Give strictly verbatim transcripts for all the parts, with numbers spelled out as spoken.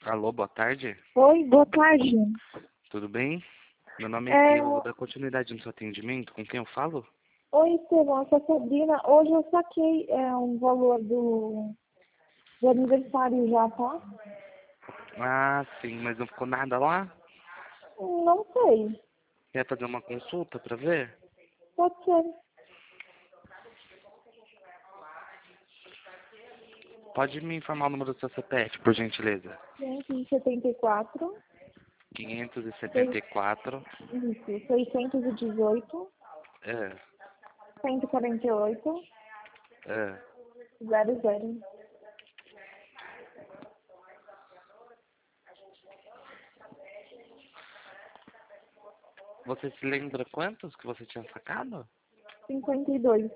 Alô, boa tarde. Oi, boa tarde. Tudo bem? Meu nome é É... Estevão, vou dar continuidade no seu atendimento. Com quem eu falo? Oi, Estevão, eu sou a Sabrina. Hoje eu saquei é, um valor do, do aniversário já, tá? Ah, sim, mas não ficou nada lá? Não sei. Quer fazer uma consulta pra ver? Pode ser. Pode me informar o número do seu C P F, por gentileza. quinhentos e setenta e quatro. quinhentos e setenta Seis- e quatro. Isso, seiscentos e dezoito. É, cento e quarenta e oito. é. Zero zero. Você se lembra quantos que você tinha sacado? Cinquenta e dois.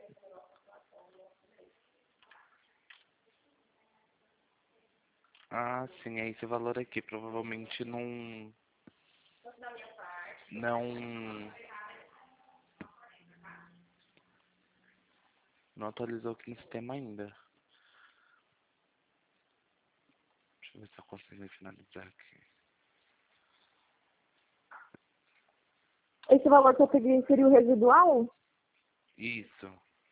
Ah, sim, é esse valor aqui. Provavelmente não... Não... Não atualizou aqui no sistema ainda. Deixa eu ver se eu consigo finalizar aqui. Esse valor que eu peguei seria o residual? Isso.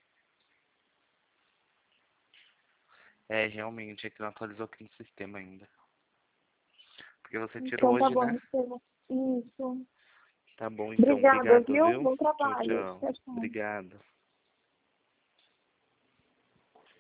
É, realmente, é que não atualizou aqui no sistema ainda. Porque você tirou Então tá hoje, bom, né? Estevão. Isso. Tá bom, então. Obrigada, Obrigado, viu? viu? Bom Tchau, trabalho. tchau. Tchau, tchau. Obrigado.